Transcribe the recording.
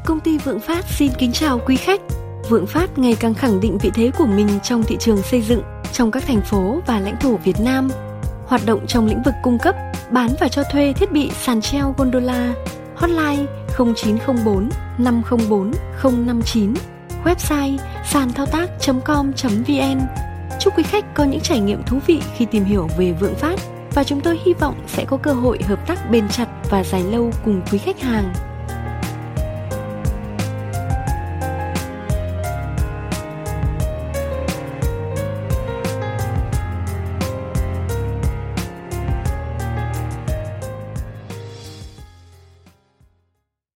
Công ty Vượng Phát xin kính chào quý khách. Vượng Phát ngày càng khẳng định vị thế của mình trong thị trường xây dựng trong các thành phố và lãnh thổ Việt Nam. Hoạt động trong lĩnh vực cung cấp, bán và cho thuê thiết bị sàn treo gondola. Hotline 0904 504 059. Website sànthao tác.com.vn. Chúc quý khách có những trải nghiệm thú vị khi tìm hiểu về Vượng Phát và chúng tôi hy vọng sẽ có cơ hội hợp tác bền chặt và dài lâu cùng quý khách hàng.